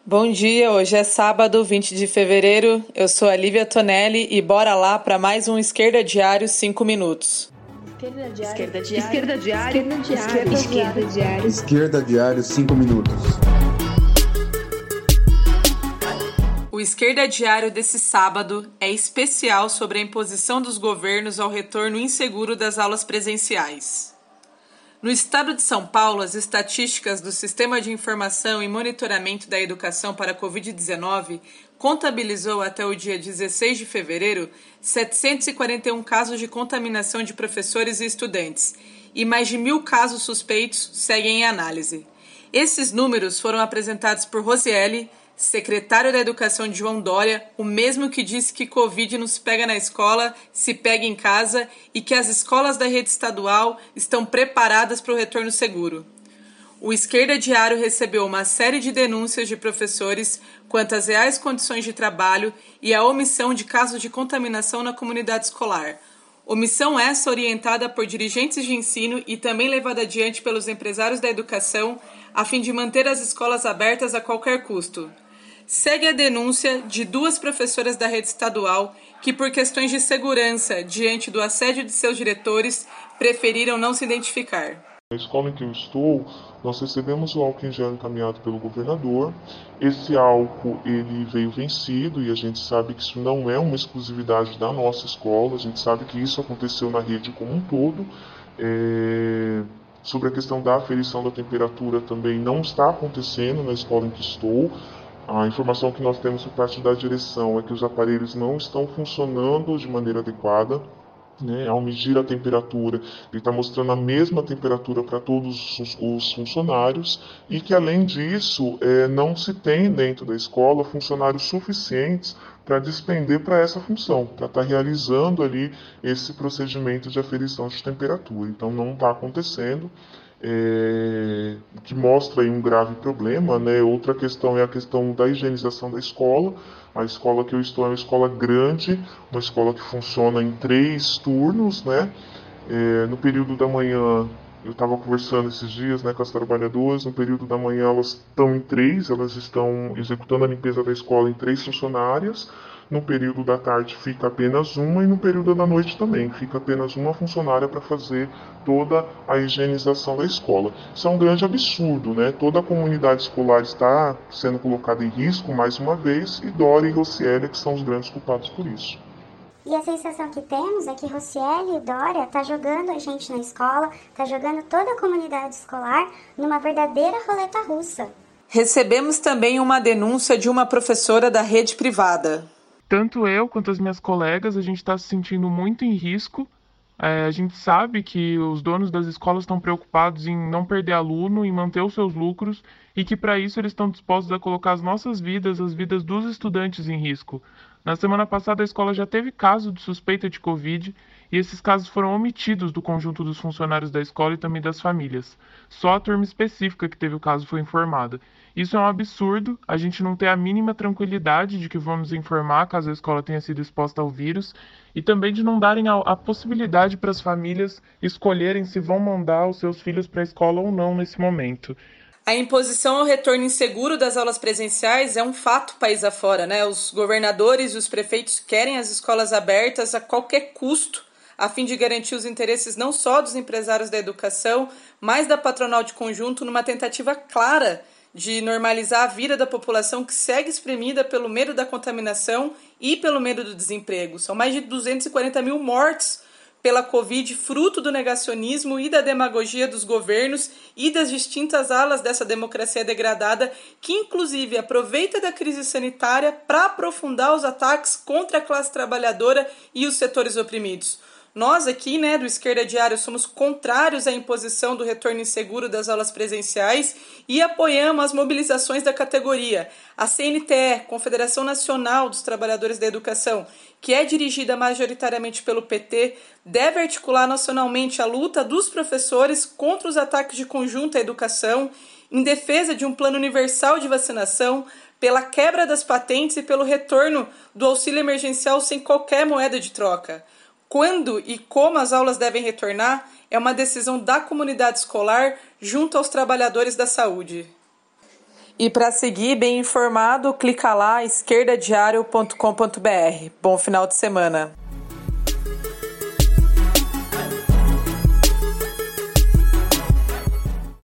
Bom dia, hoje é sábado, 20 de fevereiro. Eu sou a Lívia Tonelli e bora lá para mais um Esquerda Diário 5 minutos. Esquerda Diário 5 minutos. O Esquerda Diário desse sábado é especial sobre a imposição dos governos ao retorno inseguro das aulas presenciais. No estado de São Paulo, as estatísticas do Sistema de Informação e Monitoramento da Educação para a Covid-19 contabilizou até o dia 16 de fevereiro 741 casos de contaminação de professores e estudantes e mais de 1.000 casos suspeitos seguem em análise. Esses números foram apresentados por Rosielli, secretário da Educação de João Dória, o mesmo que disse que Covid não se pega na escola, se pega em casa e que as escolas da rede estadual estão preparadas para o retorno seguro. O Esquerda Diário recebeu uma série de denúncias de professores quanto às reais condições de trabalho e à omissão de casos de contaminação na comunidade escolar. Omissão essa orientada por dirigentes de ensino e também levada adiante pelos empresários da educação a fim de manter as escolas abertas a qualquer custo. Segue a denúncia de 2 professoras da rede estadual que, por questões de segurança diante do assédio de seus diretores, preferiram não se identificar. Na escola em que eu estou, nós recebemos o álcool em gel encaminhado pelo governador. Esse álcool ele veio vencido e a gente sabe que isso não é uma exclusividade da nossa escola, a gente sabe que isso aconteceu na rede como um todo. Sobre a questão da aferição da temperatura também não está acontecendo na escola em que estou. A informação que nós temos por parte da direção é que os aparelhos não estão funcionando de maneira adequada. Ao medir a temperatura, ele está mostrando a mesma temperatura para todos os funcionários e que, além disso, não se tem dentro da escola funcionários suficientes para despender para essa função, para estar realizando ali esse procedimento de aferição de temperatura. Então, não está acontecendo. Que mostra aí um grave problema, Outra questão é a questão da higienização da escola. A escola que eu estou é uma escola grande, uma escola que funciona em 3 turnos, No período da manhã, eu estava conversando esses dias, com as trabalhadoras, no período da manhã elas estão em 3, elas estão executando a limpeza da escola em 3 funcionárias. No período da tarde fica apenas uma e no período da noite também fica apenas uma funcionária para fazer toda a higienização da escola. Isso é um grande absurdo, Toda a comunidade escolar está sendo colocada em risco mais uma vez e Dória e Rosielli que são os grandes culpados por isso. E a sensação que temos é que Rosielli e Dória tá jogando a gente na escola, tá jogando toda a comunidade escolar numa verdadeira roleta russa. Recebemos também uma denúncia de uma professora da rede privada. Tanto eu quanto as minhas colegas, a gente está se sentindo muito em risco. A gente sabe que os donos das escolas estão preocupados em não perder aluno, em manter os seus lucros e que para isso eles estão dispostos a colocar as nossas vidas, as vidas dos estudantes em risco. Na semana passada a escola já teve caso de suspeita de Covid e esses casos foram omitidos do conjunto dos funcionários da escola e também das famílias. Só a turma específica que teve o caso foi informada. Isso é um absurdo, a gente não tem a mínima tranquilidade de que vamos informar caso a escola tenha sido exposta ao vírus e também de não darem a possibilidade para as famílias escolherem se vão mandar os seus filhos para a escola ou não nesse momento. A imposição ao retorno inseguro das aulas presenciais é um fato país afora, Os governadores e os prefeitos querem as escolas abertas a qualquer custo, a fim de garantir os interesses não só dos empresários da educação, mas da patronal de conjunto numa tentativa clara de normalizar a vida da população que segue espremida pelo medo da contaminação e pelo medo do desemprego. São mais de 240 mil mortes pela Covid, fruto do negacionismo e da demagogia dos governos e das distintas alas dessa democracia degradada, que inclusive aproveita da crise sanitária para aprofundar os ataques contra a classe trabalhadora e os setores oprimidos. Nós aqui, do Esquerda Diário, somos contrários à imposição do retorno inseguro das aulas presenciais e apoiamos as mobilizações da categoria. A CNTE, Confederação Nacional dos Trabalhadores da Educação, que é dirigida majoritariamente pelo PT, deve articular nacionalmente a luta dos professores contra os ataques de conjunto à educação, em defesa de um plano universal de vacinação, pela quebra das patentes e pelo retorno do auxílio emergencial sem qualquer moeda de troca. Quando e como as aulas devem retornar é uma decisão da comunidade escolar junto aos trabalhadores da saúde. E para seguir bem informado, clica lá esquerdadiario.com.br. Bom final de semana.